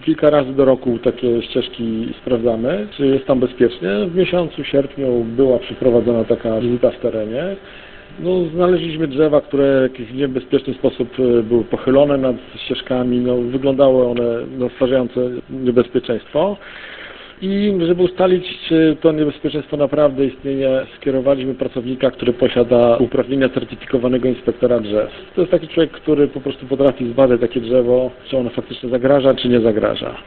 kilka razy do roku takie ścieżki sprawdzamy, czy jest tam bezpiecznie. W miesiącu sierpniu była przeprowadzona taka wizyta w terenie. No, znaleźliśmy drzewa, które w jakiś niebezpieczny sposób były pochylone nad ścieżkami, no, wyglądały one na stwarzające niebezpieczeństwo. I żeby ustalić, czy to niebezpieczeństwo naprawdę istnieje, skierowaliśmy pracownika, który posiada uprawnienia certyfikowanego inspektora drzew. To jest taki człowiek, który po prostu potrafi zbadać takie drzewo, czy ono faktycznie zagraża, czy nie zagraża.